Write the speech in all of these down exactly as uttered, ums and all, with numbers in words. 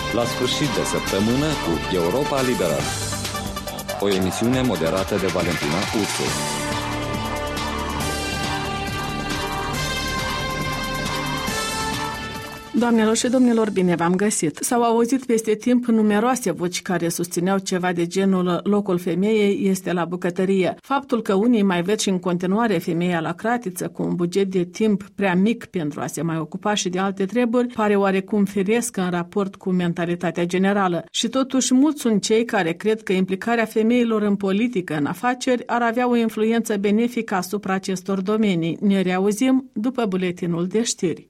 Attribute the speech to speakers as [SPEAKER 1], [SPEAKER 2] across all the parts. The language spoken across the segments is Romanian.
[SPEAKER 1] La sfârșit de săptămână cu Europa Liberă. O emisiune moderată de Valentina Ursu.
[SPEAKER 2] Doamnelor și domnilor, bine v-am găsit. S-au auzit peste timp numeroase voci care susțineau ceva de genul locul femeii este la bucătărie. Faptul că unii mai ved și în continuare femeia la cratiță cu un buget de timp prea mic pentru a se mai ocupa și de alte treburi pare oarecum firesc în raport cu mentalitatea generală. Și totuși mulți sunt cei care cred că implicarea femeilor în politică, în afaceri, ar avea o influență benefică asupra acestor domenii. Ne reauzim după buletinul de știri.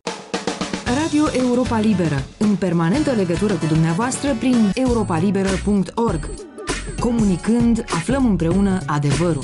[SPEAKER 3] Radio Europa Liberă, în permanentă legătură cu dumneavoastră prin europa liberă punct org. Comunicând, aflăm împreună adevărul.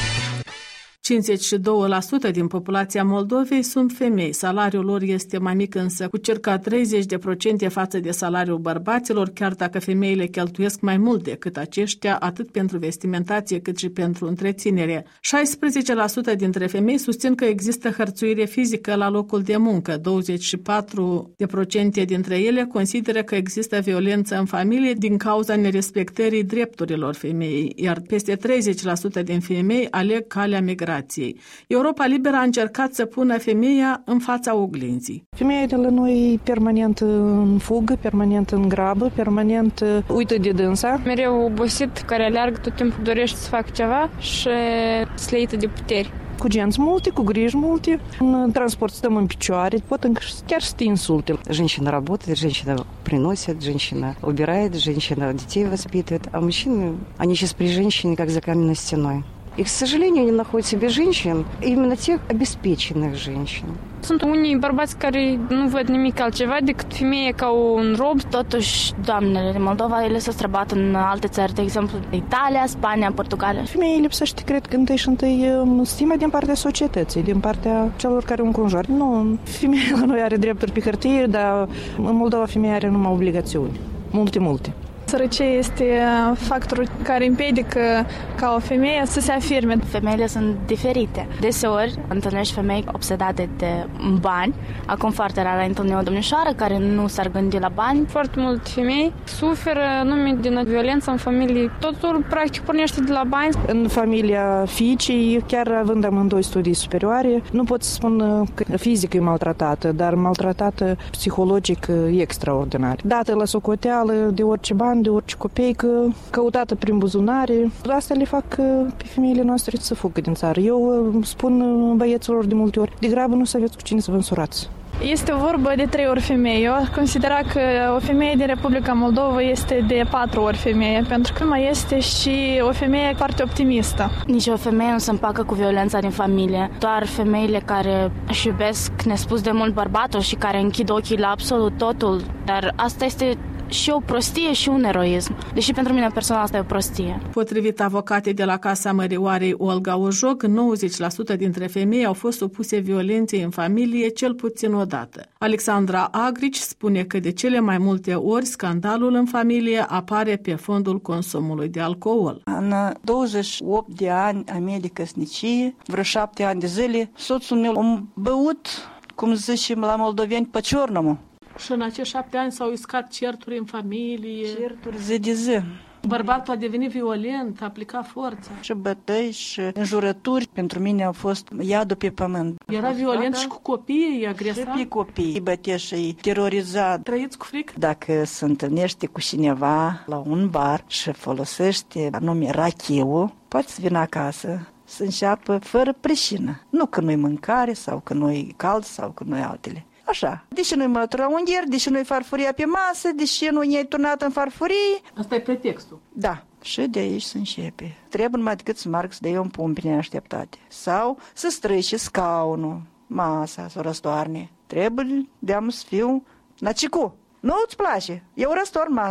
[SPEAKER 2] cincizeci și doi la sută din populația Moldovei sunt femei. Salariul lor este mai mic însă cu circa treizeci la sută față de salariul bărbaților, chiar dacă femeile cheltuiesc mai mult decât aceștia, atât pentru vestimentație cât și pentru întreținere. șaisprezece la sută dintre femei susțin că există hărțuire fizică la locul de muncă. douăzeci și patru la sută dintre ele consideră că există violență în familie din cauza nerespectării drepturilor femeii, iar peste treizeci la sută din femei aleg calea migrației. Europa Liberă a încercat să pună femeia în fața oglinzii.
[SPEAKER 4] Femeia de la noi permanent în fugă, permanent în grabă, permanent uită de dânsa.
[SPEAKER 5] Mereu obosit, care aleargă tot timpul, dorește să facă ceva și sleită de puteri.
[SPEAKER 4] Cu genți multe, cu griji multe, în transport stăm în picioare, pot chiar să te insulte.
[SPEAKER 6] Женщина работает, женщина приносит, женщина убирает, женщина детей воспитывает, а мужчины, они сейчас при женщине как за каменной стеной. И, к сожалению, не находят себе женщин, именно тех обеспеченных женщин.
[SPEAKER 5] Sunt unii bărbați care nu văd nimic altceva decât femeie ca un rob.
[SPEAKER 7] Totuși, doamnele din Moldova, ele s-au străbat în alte țări, de exemplu, Italia, Spania, Portugalia.
[SPEAKER 4] Femeii lipsește, cred că întâi și întâi stima din partea societății, din partea celor care o înconjoară. Nu, femeia la noi are drepturi pe hârtie, dar în Moldova femeia are numai obligațiuni. Multe, multe.
[SPEAKER 5] Sărăcia este factorul care împiedică ca o femeie să se afirme.
[SPEAKER 7] Femeile sunt diferite. Deseori întâlnești femei obsedate de bani. Acum foarte rar ai întâlnit o domnișoară care nu s-ar gândi la bani.
[SPEAKER 5] Foarte multe femei suferă numai din violență în familie. Totul practic pornește de la bani.
[SPEAKER 4] În familia fiicei, chiar având amândoi studii superioare, nu pot să spun că fizic e maltratată, dar maltratată psihologic extraordinar. Dată la socoteală de orice bani, de orice copeică, căutată prin buzunare. Asta le fac pe femeile noastre să fugă din țară. Eu spun băieților de multe ori, degrabă nu să aveți cu cine să vă însurați.
[SPEAKER 5] Este vorba de trei ori femeie. Eu considera că o femeie din Republica Moldova este de patru ori femeie, pentru că mai este și o femeie foarte optimistă.
[SPEAKER 7] Nici o femeie nu se împacă cu violența din familie. Doar femeile care își iubesc nespus de mult bărbatul și care închid ochii la absolut totul. Dar asta este și o prostie și un eroism. Deși pentru mine personal asta e o prostie.
[SPEAKER 2] Potrivit avocatei de la Casa Mărioarei Olga Ojoc, nouăzeci la sută dintre femei au fost supuse violenței în familie cel puțin o dată. Alexandra Agrici spune că de cele mai multe ori scandalul în familie apare pe fondul consumului de alcool.
[SPEAKER 8] În douăzeci și opt de ani a mea de căsnicie, vreo șapte ani de zile, soțul meu a băut, cum zicem la moldoveni, pe ciornămă.
[SPEAKER 2] Și în acești șapte ani s-au iscat certuri în familie.
[SPEAKER 8] Certuri zi de zi.
[SPEAKER 2] Bărbatul a devenit violent, a aplicat forța.
[SPEAKER 8] Și bătăi și înjurături pentru mine au fost iadul pe pământ.
[SPEAKER 2] Era violent da, și cu copiii, îi agresa?
[SPEAKER 8] Și pe copii, îi bătea și îi teroriza.
[SPEAKER 2] Trăiți cu frică?
[SPEAKER 8] Dacă se întâlnește cu cineva la un bar și folosește anume rachiul, poate să vină acasă să înceapă fără pricină. Nu că nu-i mâncare sau că nu-i cald sau că nu-i altele. Așa. Deși nu-i mălătura ungher, deși nu-i farfuria pe masă, deși nu i-ai turnat în farfurie.
[SPEAKER 2] Asta e pretextul.
[SPEAKER 8] Da. Și de aici se începe. Trebuie numai decât să marc să dea un pumn pe neașteptate. Sau să străice scaunul, masa, să o răstoarne. Trebuie de-am să fiu nacicu. Nu-ți place? Eu răstorn masa.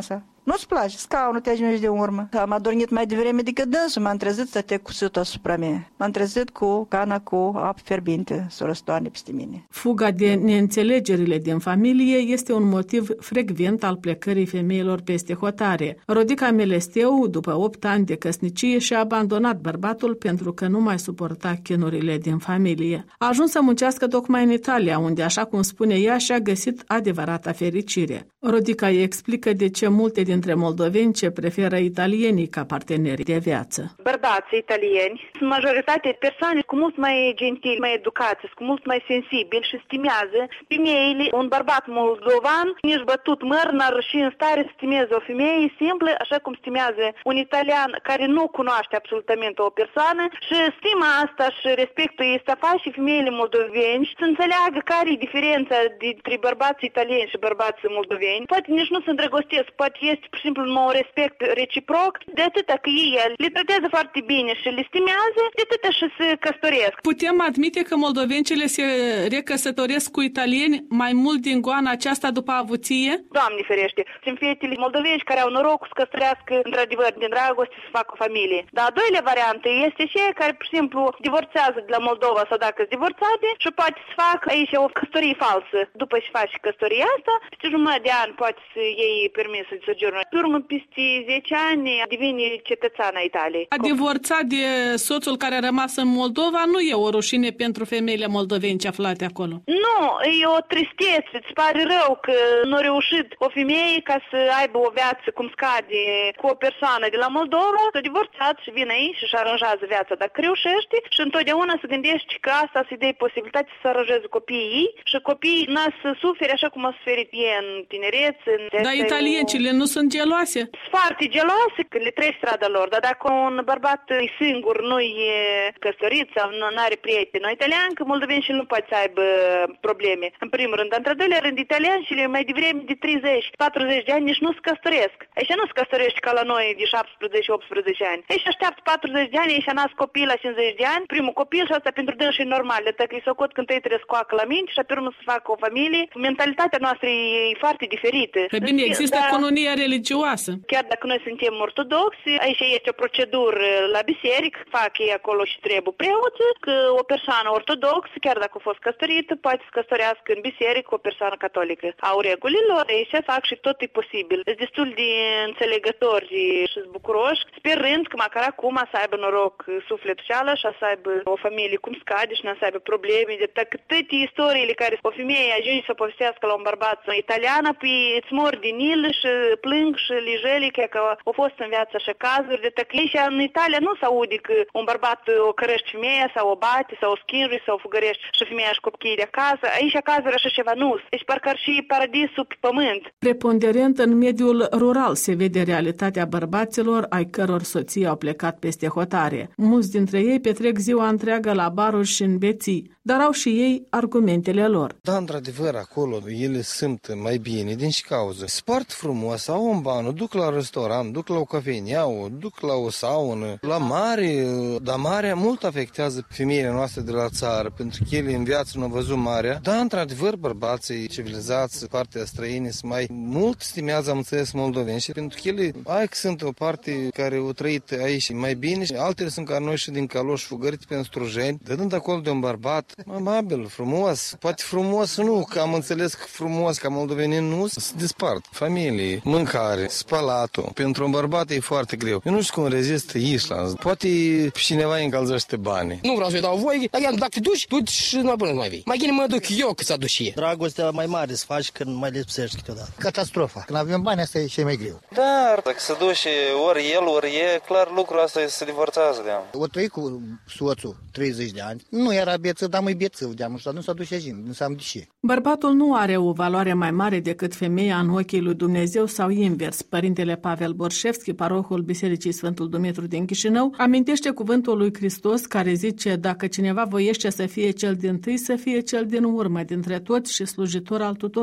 [SPEAKER 8] Nu-ți place, scaunul te ajungi de urmă. Am adormit mai devreme decât dânsul, m-am trezit să te cusută asupra mea. M-am trezit cu cana cu apă fierbinte să răstoarne peste mine.
[SPEAKER 2] Fuga de neînțelegerile din familie este un motiv frecvent al plecării femeilor peste hotare. Rodica Melesteu, după opt ani de căsnicie, și-a abandonat bărbatul pentru că nu mai suporta chinurile din familie. A ajuns să muncească tocmai în Italia, unde, așa cum spune ea, și-a găsit adevărata fericire. Rodica îi explică de ce multe dintre moldoveni ce preferă italienii ca parteneri de viață.
[SPEAKER 9] Bărbații italieni sunt majoritate persoane cu mult mai gentili, mai educați, cu mult mai sensibili și stimează femeile. Un bărbat moldovan, nici bătut măr, n-ar și în stare să stimeze o femeie simplă, așa cum stimează un italian care nu cunoaște absolutamente o persoană, și stima asta și respectul ei să face femeile moldoveni să înțeleagă care e diferența dintre bărbații italieni și bărbații moldoveni. Poate nici nu se îndrăgostesc, poate este pur și simplu un respect reciproc, de atâta că ei le tratează foarte bine și le stimează, de atâta și se căsătoresc.
[SPEAKER 2] Putem admite că moldovencele se recăsătoresc cu italieni mai mult din goana aceasta după avuție?
[SPEAKER 9] Doamne ferește, sunt fetele moldoveni care au norocul să căsătorească într-adevăr din dragoste să facă o familie. Dar a doilea variantă este și ei care pur și simplu divorțează de la Moldova sau dacă sunt divorțate și poate să facă aici o căsătorie falsă. După ce faci căsătoria asta, peste jumătate de an poate să iei permisul de sojourn. Pe urmă, peste zece ani, devine cetățean a Italiei.
[SPEAKER 2] A divorțat de soțul care a rămas în Moldova nu e o rușine pentru femeile moldoveni aflate acolo?
[SPEAKER 9] Nu, e o tristețe. Îți pare rău că nu a reușit o femeie ca să aibă o viață cum scade cu o persoană de la Moldova, s-a divorțat și vine aici și își aranjează viața dacă reușește și întotdeauna se gândește că asta să-i dea posibilitatea să aranjeze copiii ei și copiii n-a să sufere așa cum a suferit ei în tinerețe. În
[SPEAKER 2] dar italiencile nu sunt geloase?
[SPEAKER 9] Sunt foarte geloase că le treci strada lor, dar dacă un bărbat e singur, nu e căsătorit sau nu are prieteni italian, că moldoveni și nu poate să aibă probleme. În primul rând, într-al doilea rând, italienșile mai devreme de treizeci patruzeci de ani nici nu se căsătoresc. Aici nu se căsătorește ca la noi de șaptesprezece optsprezece ani. Aici așteaptă patruzeci de ani, aici nasc copii la cincizeci de ani, primul copil și asta pentru dânsi e normal. De că îi socot când ei trebuie să coacă la minte și pe urmă să facă o familie. Mentalitatea noastră e foarte diferită.
[SPEAKER 2] Pe bine, există da, cununia religioasă.
[SPEAKER 9] Chiar dacă noi suntem ortodoxi, aici este o procedură la biserică, fac ei acolo și trebuie preoții, că o persoană ortodoxă, chiar dacă a fost căsătorită, poate să căsătorească în biserică o persoană catolică. Au regulile lor, aici fac și tot e posibil. Sunt destul de înțelegători și bucuroși, sperând că măcar acum să aibă noroc sufletul ceală și să aibă o familie cum scade și nu să aibă probleme. De toate istoriile care o femeie ajunge să povestească la un bărbat italian, apoi îți mor din il și plâng și lijeli, că au fost în viață și cazuri. De toate și în Italia nu se aude că un bărbat o cărește femeia sau o bate sau o schinjui sau o fugărește și femeia și copiii de acasă. Aici cazuri așa ceva nu. Deci parcă ar și paradisul pe pământ.
[SPEAKER 2] Preponderent în mediul rural se vede realitatea bărbaților ai căror soții au plecat peste hotare. Mulți dintre ei petrec ziua întreagă la baruri și în beții, dar au și ei argumentele lor.
[SPEAKER 10] Da, într-adevăr, acolo ele simt mai bine din și cauză. Sport frumos, au un ban, duc la restaurant, duc la o cafenea, duc la o saună, la mare, dar marea mult afectează femeile noastre de la țară, pentru că ele în viață nu au văzut marea. Da, într-adevăr, bărbații civilizați, partea străine, sunt mai mult stimează, am înțeles, moldoveni, și pentru că ele, ai că sunt o parte care au trăit aici mai bine și altele sunt ca noi și din caloși fugăriți pe strujeni, dădând acolo de un bărbat amabil, frumos, poate frumos nu, că am înțeles că frumos, ca moldovenii nu, se dispart. Familie, mâncare, spălatul. Pentru un bărbat e foarte greu. Eu nu știu cum rezistă Island. Poate cineva îi încălzește bani.
[SPEAKER 11] Nu vreau să-i dau voi, dar dacă te duci, duci și nu până mai vii. Mai bine mă duc eu cât să duci.
[SPEAKER 12] Dragostea mai mare să faci când mai lipsești câteodată. Catastrofa. Când avem bani, asta e cel mai greu.
[SPEAKER 10] Dar dacă se duce ori el, ori e, clar lucrul ăsta se divorțează de-am.
[SPEAKER 12] O trăi cu soțul treizeci de ani. Nu era bețăv, dar mai bețăv de-am, nu s-a dus și nu s-a de ce.
[SPEAKER 2] Bărbatul nu are o valoare mai mare decât femeia în ochii lui Dumnezeu sau invers. Părintele Pavel Borșevski, parohul Bisericii Sfântul Dumitru din Chișinău, amintește cuvântul lui Hristos care zice: dacă cineva voiește să fie cel dintâi, să fie cel din urmă dintre toți și slujitor al tuturor.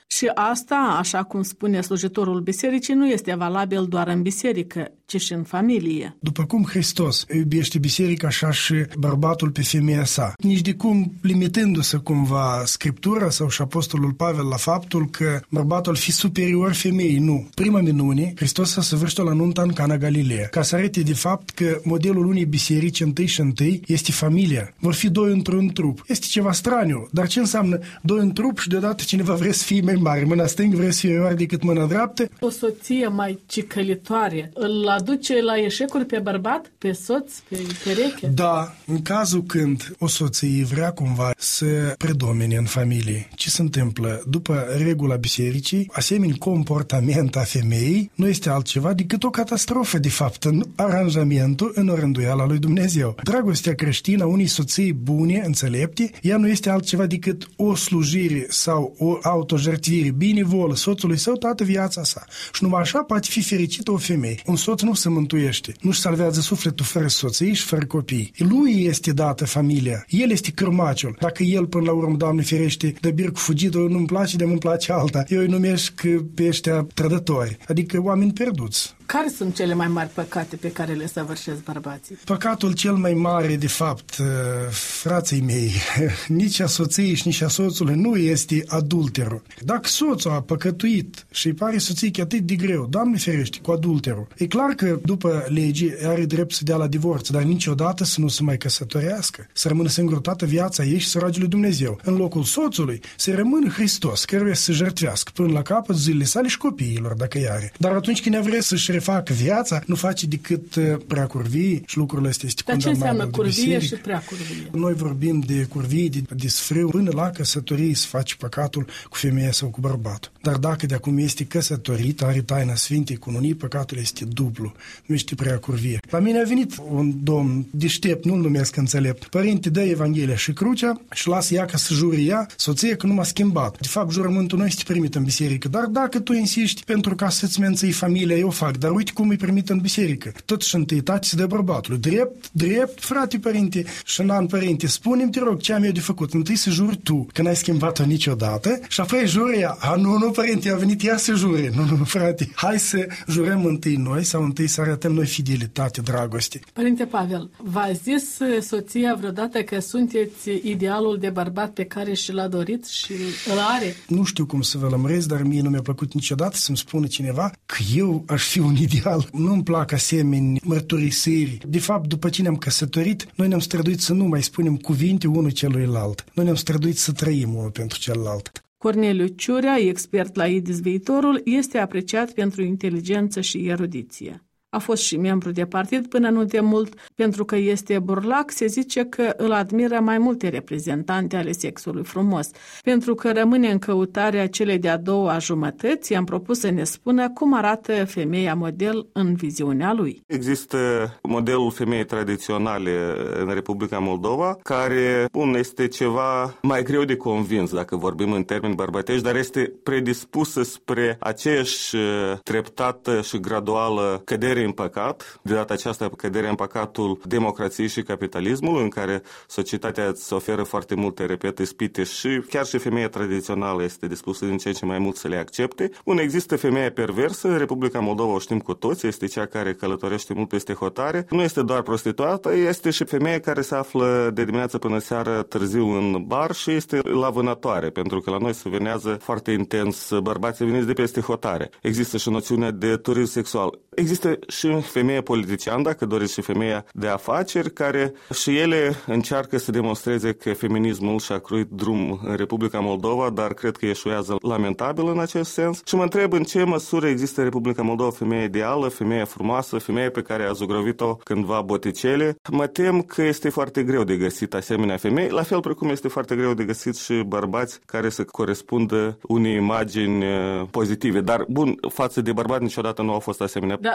[SPEAKER 2] Și asta, așa cum spune slujitorul bisericii, nu este valabil doar în biserică, ci și în familie.
[SPEAKER 13] După cum Hristos iubește biserica, așa și bărbatul pe femeia sa. Nici de cum limitându-se cumva Scriptura sau și Apostolul Pavel la faptul că bărbatul fi superior femeii, nu. Prima minune, Hristos a săvârșit-o la nunta în Cana Galileea, ca să arate de fapt că modelul unei biserici întâi și întâi este familia. Vor fi doi într-un trup. Este ceva straniu, dar ce înseamnă doi în trup și deodată cineva vrea să fie mai mare? Mâna stângă vrea să fie mai mare decât mâna dreaptă?
[SPEAKER 2] O soție mai cicălitoare îl aduce la eșecuri pe bărbat, pe soț, pe pereche?
[SPEAKER 13] Da, în cazul când o soție vrea cumva să predomine în familie, ce se întâmplă? După regula bisericii, asemenea comportament a femeii nu este altceva decât o catastrofă, de fapt, în aranjamentul, în orânduiala lui Dumnezeu. Dragostea creștină a unei soții bune, înțelepte, ea nu este altceva decât o slujire sau o autojertvire binevolă soțului său toată viața sa. Și numai așa poate fi fericită o femeie. Un soț nu se mântuiește, nu-și salvează sufletul fără soție și fără copii. Lui este dată familia, el este cârmaciul. Dacă el până la urmă, Doamne ferește, de bir cu fugit, nu-mi place, de nu-mi place alta. Eu îi numesc pe ăștia trădători, adică oameni pierduți.
[SPEAKER 2] Care sunt cele mai mari păcate pe care le săvârșesc bărbații?
[SPEAKER 13] Păcatul cel mai mare, de fapt, frații mei, nici a soției și nici a soțului nu este adulterul. Dacă soțul a păcătuit și îi pare soției că atât de greu, Doamne ferește, cu adulterul, e clar că după lege are drept să dea la divorț, dar niciodată să nu se mai căsătorească, să rămână singur toată viața ei și să roage lui Dumnezeu. În locul soțului să rămână Hristos, căruia să se jertfească până la capăt zilele sale și copiilor, dacă i are. Dar atunci când vrea să-și refacă viața, nu face decât prea curvie și lucrurile astea este condamnabil.
[SPEAKER 2] Dar ce înseamnă curvie și prea curvie?
[SPEAKER 13] Noi vorbim de curvie, de desfrâu, până la căsătorie să face păcatul cu femeia sau cu bărbatul. Dar dacă de acum este căsătorit, are taina Sfintei Cununii, păcatul este dublu, nu este prea curvie. La mine a venit un domn deștept, nu-l numesc înțelept. Părinte, dă Evanghelia și crucea și lasă ea ca să jure ea, soția, că nu m-a schimbat. De fapt, jurământul nu este primit în biserică, dar dacă tu insisti pentru ca să-ți menții familia, eu fac, dar uite cum îi permit în biserică. Totuși întâietate se dă bărbatului. Drept, drept, frate părinte și nan părinte, spune-mi, te rog, ce am eu de făcut? Întâi să juri tu, că n-ai schimbat-o niciodată și apoi jură ea. A, nu, nu, părinte, a venit ea să jure. Nu, nu, frate, hai să jurăm întâi noi sau întâi să arătăm noi fidelitate, dragoste.
[SPEAKER 2] Părinte Pavel, v-a zis soția vreodată că sunteți idealul de bărbat pe care și l-a dorit și îl are?
[SPEAKER 13] Nu știu cum să vă lămuresc, dar mie nu mi-a plăcut niciodată să-mi spună cineva că eu aș fi un ideal. Nu-mi plac asemenea mărturisiri. De fapt, după ce ne-am căsătorit, noi ne-am străduit să nu mai spunem cuvinte unul celuilalt. Noi ne-am străduit să trăim unul pentru celălalt.
[SPEAKER 2] Corneliu Ciurea, expert la IDIS Viitorul, este apreciat pentru inteligență și erudiție. A fost și membru de partid până nu de mult, pentru că este burlac, se zice că îl admiră mai multe reprezentante ale sexului frumos. Pentru că rămâne în căutarea celei de-a doua jumătăți, i-am propus să ne spună cum arată femeia model în viziunea lui.
[SPEAKER 14] Există modelul femeii tradiționale în Republica Moldova, care, bun, este ceva mai greu de convins, dacă vorbim în termeni bărbătești, dar este predispusă spre aceeași treptată și graduală cădere în păcat, de data aceasta căderea în păcatul democrației și capitalismului, în care societatea îți oferă foarte multe, repet, ispite și chiar și femeia tradițională este dispusă din ce în ce mai mult să le accepte. Bun, există femeia perversă, în Republica Moldova o știm cu toți, este cea care călătorește mult peste hotare. Nu este doar prostituată, este și femeia care se află de dimineață până seară târziu în bar și este la vânătoare, pentru că la noi se vânează foarte intens bărbații veniți de peste hotare. Există și noțiunea de turism sexual. Există și femeia politiciană, dacă doriți, și femeia de afaceri, care și ele încearcă să demonstreze că feminismul și-a cruit drum în Republica Moldova, dar cred că eșuează lamentabil în acest sens. Și mă întreb în ce măsură există în Republica Moldova femeia ideală, femeia frumoasă, femeia pe care a zugrăvit-o cândva Boticele. Mă tem că este foarte greu de găsit asemenea femei, la fel precum este foarte greu de găsit și bărbați care să corespundă unei imagini pozitive. Dar, bun, față de bărbați niciodată nu au fost asemenea
[SPEAKER 2] da,
[SPEAKER 14] pretenții.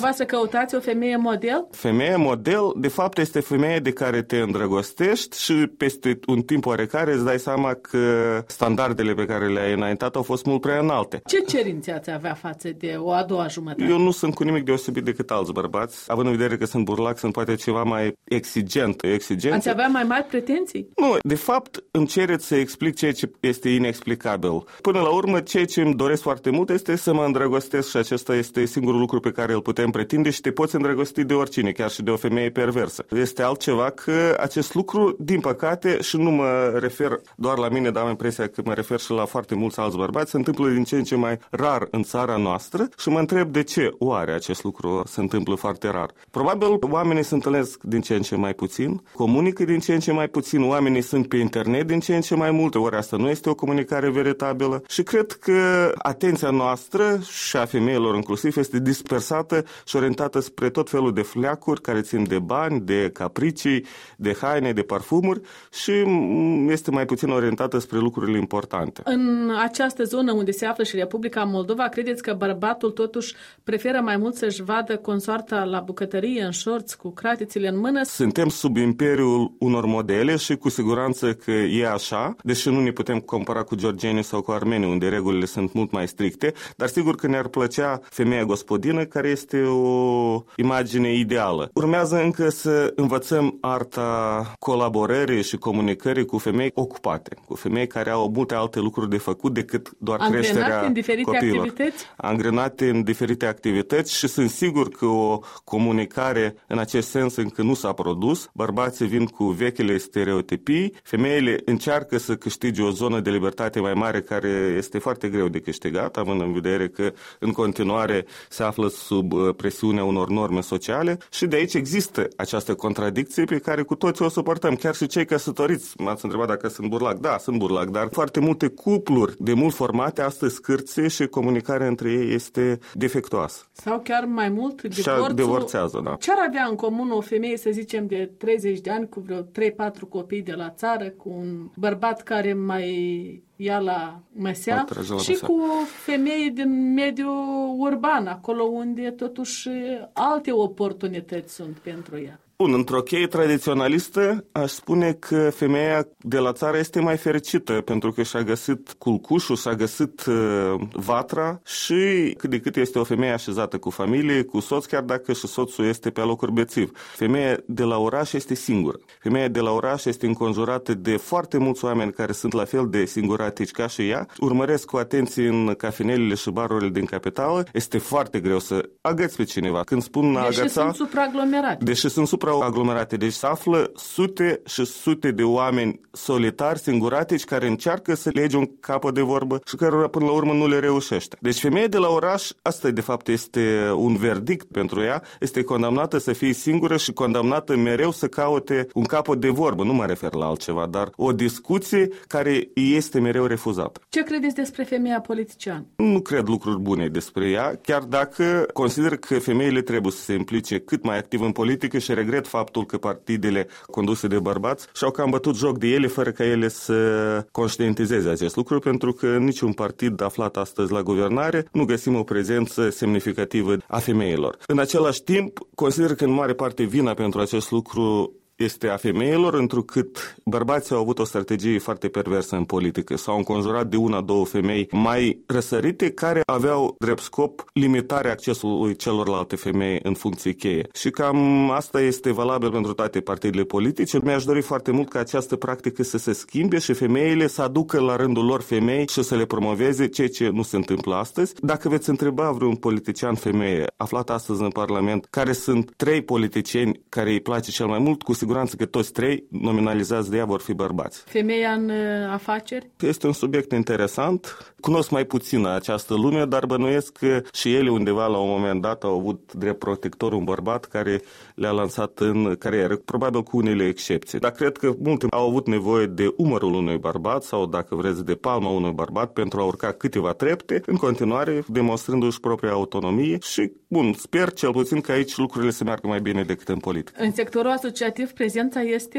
[SPEAKER 2] Dumneavoastră căutați o femeie model?
[SPEAKER 14] Femeie model, de fapt, este femeie de care te îndrăgostești și peste un timp oarecare îți dai seama că standardele pe care le-ai înaintat au fost mult prea înalte.
[SPEAKER 2] Ce cerințe ați avea față de o a doua jumătate?
[SPEAKER 14] Eu nu sunt cu nimic deosebit decât alți bărbați, având în vedere că sunt burlac, sunt poate ceva mai exigent. exigent.
[SPEAKER 2] Ați avea mai mari pretenții?
[SPEAKER 14] Nu, de fapt îmi cereți să explic ceea ce este inexplicabil. Până la urmă, ceea ce îmi doresc foarte mult este să mă îndrăgostesc și acesta este singurul lucru pe care îl putem pretinde și te poți îndrăgosti de oricine, chiar și de o femeie perversă. Este altceva că acest lucru, din păcate, și nu mă refer doar la mine, dar am impresia că mă refer și la foarte mulți alți bărbați, se întâmplă din ce în ce mai rar în țara noastră și mă întreb de ce oare acest lucru se întâmplă foarte rar. Probabil oamenii se întâlnesc din ce în ce mai puțin, comunică din ce în ce mai puțin, oamenii sunt pe internet din ce în ce mai multe, ori asta nu este o comunicare veritabilă și cred că atenția noastră și a femeilor inclusiv este dispersată și orientată spre tot felul de fleacuri care țin de bani, de capricii, de haine, de parfumuri și este mai puțin orientată spre lucrurile importante.
[SPEAKER 2] În această zonă unde se află și Republica Moldova, credeți că bărbatul totuși preferă mai mult să-și vadă consoarta la bucătărie, în șorți, cu cratițile în mână?
[SPEAKER 14] Suntem sub imperiul unor modele și cu siguranță că e așa, deși nu ne putem compara cu georgenii sau cu armenii, unde regulile sunt mult mai stricte, dar sigur că ne-ar plăcea femeia gospodină, care este o imagine ideală. Urmează încă să învățăm arta colaborării și comunicării cu femei ocupate, cu femei care au multe alte lucruri de făcut decât doar
[SPEAKER 2] Angrenate
[SPEAKER 14] creșterea
[SPEAKER 2] în diferite
[SPEAKER 14] copiilor.
[SPEAKER 2] Activități?
[SPEAKER 14] Angrenate în diferite activități și sunt sigur că o comunicare în acest sens încă nu s-a produs. Bărbații vin cu vechile stereotipii, femeile încearcă să câștige o zonă de libertate mai mare care este foarte greu de câștigat, având în vedere că în continuare se află sub presiunea unor norme sociale și de aici există această contradicție pe care cu toții o suportăm, chiar și cei căsătoriți. M-ați întrebat dacă sunt burlac. Da, sunt burlac, dar foarte multe cupluri de mult formate astăzi scârție și comunicarea între ei este defectuoasă.
[SPEAKER 2] Sau chiar mai mult,
[SPEAKER 14] divorțul... divorțează, da.
[SPEAKER 2] Ce ar avea în comun o femeie, să zicem, de treizeci de ani, cu vreo trei patru copii de la țară, cu un bărbat care mai ia la măsea și cu o femeie din mediul urban, acolo unde totuși alte oportunități sunt pentru ea?
[SPEAKER 14] Bun, într-o cheie tradiționalistă aș spune că femeia de la țară este mai fericită pentru că și-a găsit culcușul, și-a găsit uh, vatra și cât de cât este o femeie așezată cu familie, cu soț, chiar dacă și soțul este pe alocuri bețiv. Femeia de la oraș este singură. Femeia de la oraș este înconjurată de foarte mulți oameni care sunt la fel de singuratici ca și ea. Urmăresc cu atenție în cafenelele și barurile din capitală. Este foarte greu să agăți pe cineva. Când spun
[SPEAKER 2] Deși
[SPEAKER 14] agăța,
[SPEAKER 2] sunt supraaglomerate.
[SPEAKER 14] Deși sunt supra aglomerate. Deci se află sute și sute de oameni solitari, singuratici, care încearcă să lege un capăt de vorbă și care până la urmă nu le reușește. Deci femeia de la oraș, asta de fapt este un verdict pentru ea, este condamnată să fie singură și condamnată mereu să caute un capăt de vorbă. Nu mă refer la altceva, dar o discuție care este mereu refuzată.
[SPEAKER 2] Ce credeți despre femeia politiciană?
[SPEAKER 14] Nu cred lucruri bune despre ea, chiar dacă consider că femeile trebuie să se implice cât mai activ în politică și regret faptul că partidele conduse de bărbați și-au cam bătut joc de ele fără ca ele să conștientizeze acest lucru, pentru că niciun partid aflat astăzi la guvernare nu găsim o prezență semnificativă a femeilor. În același timp, consider că în mare parte vina pentru acest lucru este a femeilor, întrucât bărbații au avut o strategie foarte perversă în politică. S-au înconjurat de una, două femei mai răsărite care aveau drept scop limitarea accesului celorlalte femei în funcții cheie. Și cam asta este valabil pentru toate partidele politice. Mi-aș dori foarte mult ca această practică să se schimbe și femeile să aducă la rândul lor femei și să le promoveze, ceea ce nu se întâmplă astăzi. Dacă veți întreba vreun politician femeie aflat astăzi în Parlament care sunt trei politicieni care îi place cel mai mult, cu siguranță că toți trei nominalizați de ea vor fi bărbați.
[SPEAKER 2] Femeia în afaceri?
[SPEAKER 14] Este un subiect interesant. Cunosc mai puțin această lume, dar bănuiesc că și ele undeva la un moment dat au avut drept protector un bărbat care le-a lansat în carieră, probabil cu unele excepții. Dar cred că multe au avut nevoie de umărul unui bărbat sau, dacă vreți, de palma unui bărbat pentru a urca câteva trepte, în continuare demonstrându-și propria autonomie și, bun, sper cel puțin că aici lucrurile se meargă mai bine decât în politică.
[SPEAKER 2] În sectorul asociativ prezența este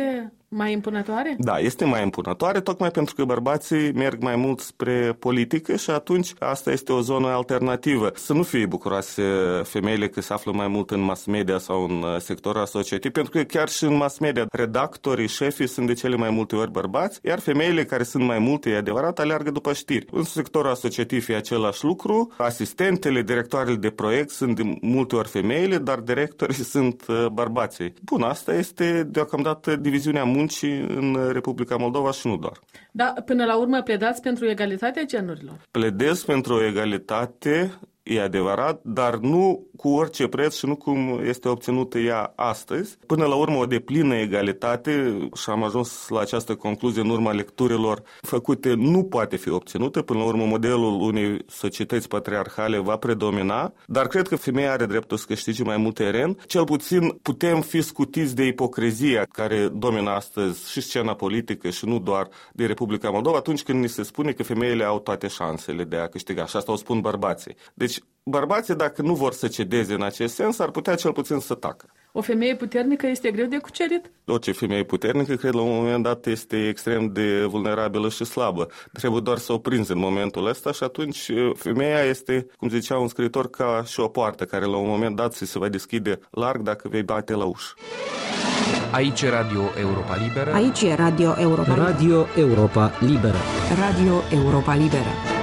[SPEAKER 2] Mai impunătoare?
[SPEAKER 14] Da, este mai impunătoare, tocmai pentru că bărbații merg mai mult spre politică și atunci asta este o zonă alternativă. Să nu fie bucuroase femeile că se află mai mult în mass media sau în sectorul asociativ, pentru că chiar și în mass media redactorii, șefii sunt de cele mai multe ori bărbați, iar femeile care sunt mai multe, e adevărat, aleargă după știri. În sectorul asociativ e același lucru, asistentele, directoarele de proiect sunt de multe ori femeile, dar directorii sunt bărbații. Bun, asta este deocamdată diviziunea muncii în Republica Moldova și nu doar.
[SPEAKER 2] Da, până la urmă pledați pentru egalitatea genurilor?
[SPEAKER 14] Pledez pentru o egalitate, e adevărat, dar nu cu orice preț și nu cum este obținută ea astăzi. Până la urmă, o deplină egalitate, și am ajuns la această concluzie în urma lecturilor făcute, nu poate fi obținută. Până la urmă, modelul unei societăți patriarhale va predomina, dar cred că femeia are dreptul să câștige mai mult teren. Cel puțin putem fi scutiți de ipocrizia care domină astăzi și scena politică și nu doar de Republica Moldova, atunci când ni se spune că femeile au toate șansele de a câștiga. Și asta o spun bărbații. Deci, bărbații, dacă nu vor să cedeze în acest sens, ar putea cel puțin să tacă.
[SPEAKER 2] O femeie puternică este greu de cucerit?
[SPEAKER 14] Orice femeie puternică, cred, la un moment dat este extrem de vulnerabilă și slabă. Trebuie doar să o prinzi în momentul ăsta și atunci femeia este, cum zicea un scriitor, ca și o poartă care la un moment dat se va deschide larg dacă vei bate la ușă.
[SPEAKER 3] Aici e Radio Europa Liberă.
[SPEAKER 15] Aici e Radio Europa Liberă.
[SPEAKER 16] Radio Europa Liberă.
[SPEAKER 3] Radio Europa Liberă.